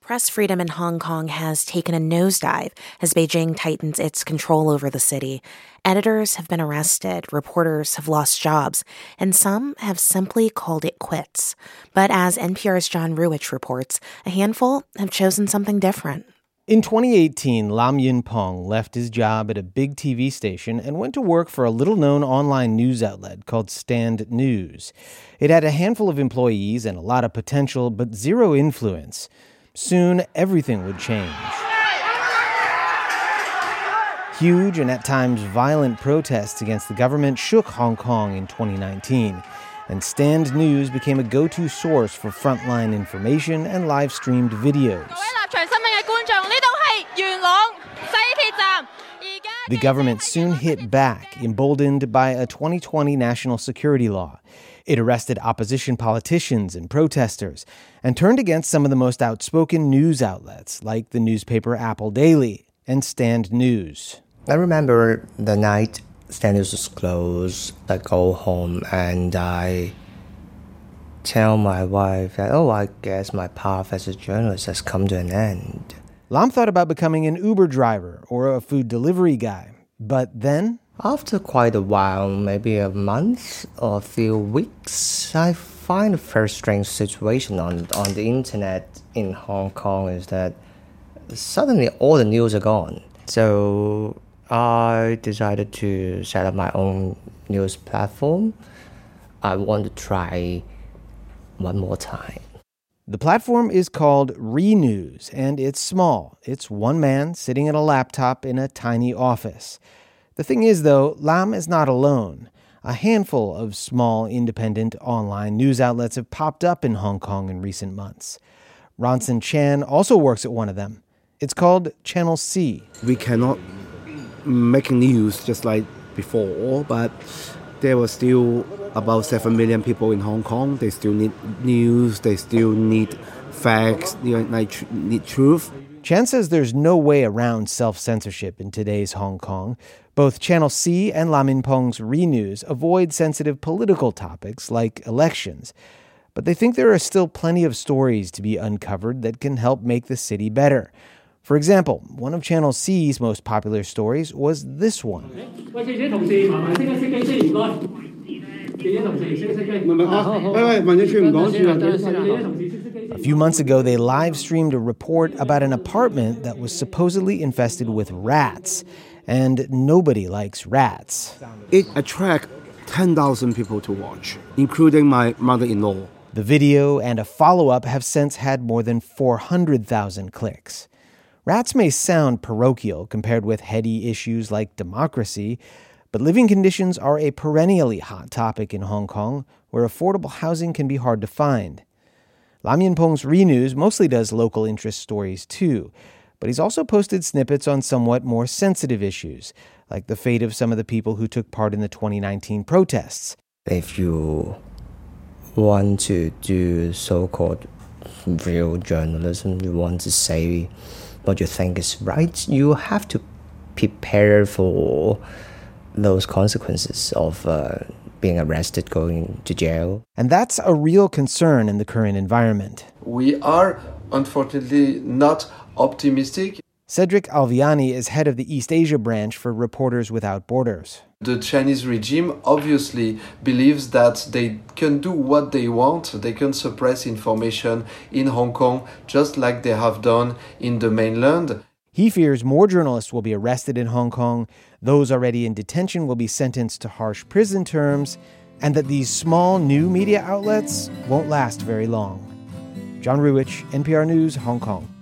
Press freedom in Hong Kong has taken a nosedive as Beijing tightens its control over the city. Editors have been arrested, reporters have lost jobs, and some have simply called it quits. But as NPR's John Ruwitch reports, a handful have chosen something different. In 2018, Lam Yinpeng left his job at a big TV station and went to work for a little-known online news outlet called Stand News. It had a handful of employees and a lot of potential, but zero influence. Soon, everything would change. Huge and at times violent protests against the government shook Hong Kong in 2019, and Stand News became a go-to source for frontline information and live-streamed videos. The government soon hit back, emboldened by a 2020 national security law. It arrested opposition politicians and protesters and turned against some of the most outspoken news outlets, like the newspaper Apple Daily and Stand News. I remember the night Stand News was closed. I go home and I tell my wife that, I guess my path as a journalist has come to an end. Lam thought about becoming an Uber driver or a food delivery guy, but then after quite a while, maybe a month or a few weeks, I find a very strange situation on the internet in Hong Kong is that suddenly all the news are gone. So I decided to set up my own news platform. I want to try one more time. The platform is called ReNews, and it's small. It's one man sitting at a laptop in a tiny office. The thing is, though, Lam is not alone. A handful of small, independent online news outlets have popped up in Hong Kong in recent months. Ronson Chan also works at one of them. It's called Channel C. We cannot make news just like before, but there were still about 7 million people in Hong Kong. They still need news, they still need facts, need truth. Chan says there's no way around self-censorship in today's Hong Kong. Both Channel C and Lam Yinpeng's ReNews avoid sensitive political topics like elections. But they think there are still plenty of stories to be uncovered that can help make the city better. For example, one of Channel C's most popular stories was this one. A few months ago, they live-streamed a report about an apartment that was supposedly infested with rats. And nobody likes rats. It attracts 10,000 people to watch, including my mother-in-law. The video and a follow-up have since had more than 400,000 clicks. Rats may sound parochial compared with heady issues like democracy, but living conditions are a perennially hot topic in Hong Kong, where affordable housing can be hard to find. Lam Yinpeng's ReNews mostly does local interest stories too, but he's also posted snippets on somewhat more sensitive issues, like the fate of some of the people who took part in the 2019 protests. If you want to do so-called real journalism, you want to say what you think is right, you have to prepare for those consequences of being arrested, going to jail. And that's a real concern in the current environment. We are, unfortunately, not optimistic. Cedric Alviani is head of the East Asia branch for Reporters Without Borders. The Chinese regime obviously believes that they can do what they want. They can suppress information in Hong Kong, just like they have done in the mainland. He fears more journalists will be arrested in Hong Kong, those already in detention will be sentenced to harsh prison terms, and that these small new media outlets won't last very long. John Ruwitch, NPR News, Hong Kong.